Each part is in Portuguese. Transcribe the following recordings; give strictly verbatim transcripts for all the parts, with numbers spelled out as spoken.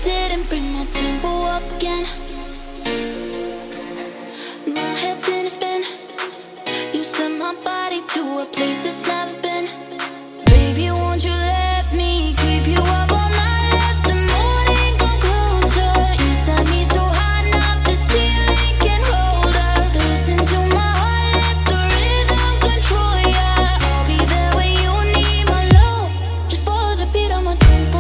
didn't bring my tempo up again. My head's in a spin. You sent my body to a place it's never been. Baby, won't you let me keep you up all night? Let the morning come closer. You set me so high, now the ceiling can hold us. Listen to my heart, let the rhythm control ya. I'll be there when you need my love. Just follow the beat on my tempo.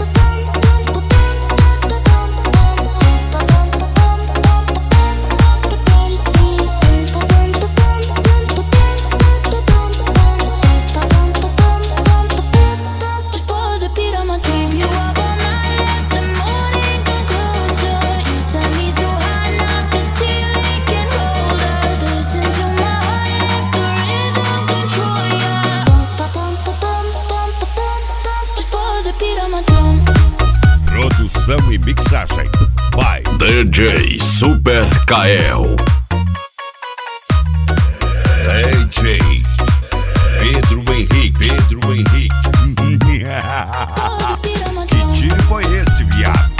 Produção e mixagem by D J Super Kael. D J Pedro Henrique, Pedro Henrique. Que tiro foi esse, viado?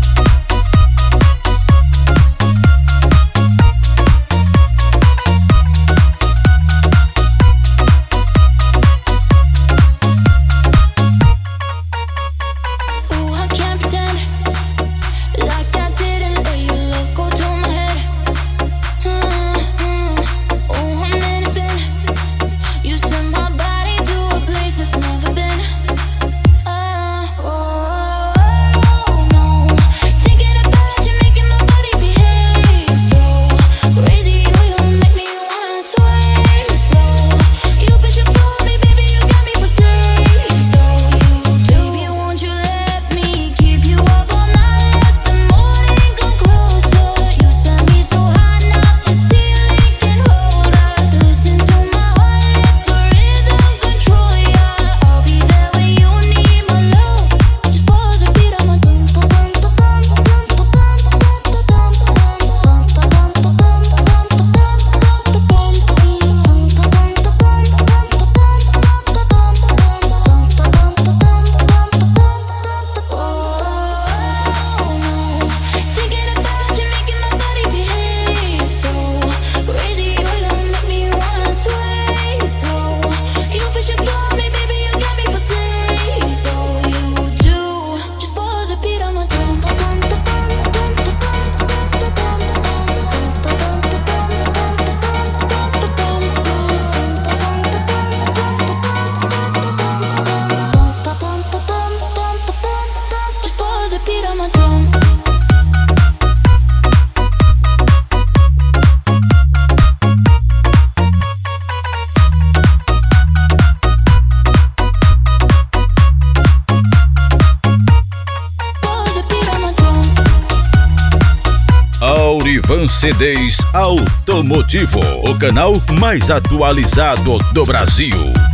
Aurivan C Ds Automotivo, o canal mais atualizado do Brasil.